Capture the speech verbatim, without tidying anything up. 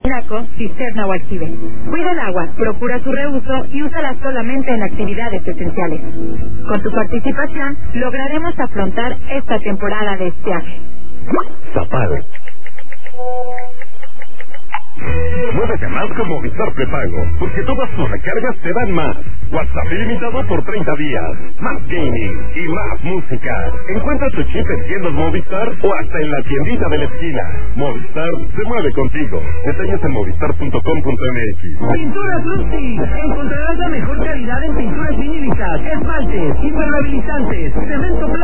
tinaco, cisterna o aljibe. Cuida el agua, procura su reuso y úsala solamente en actividades esenciales. Con tu participación, lograremos afrontar esta temporada de estiaje. Zapal. Muévete más con Movistar Prepago, porque todas tus recargas te dan más. WhatsApp ilimitado por treinta días, más gaming y más música. Encuentra tu chip en tiendas Movistar o hasta en la tiendita de la esquina. Movistar se mueve contigo. Detalles en movistar punto com punto m x. Pinturas Lucy. Encontrarás la mejor calidad en pinturas vinílicas, esmaltes, impermeabilizantes, cemento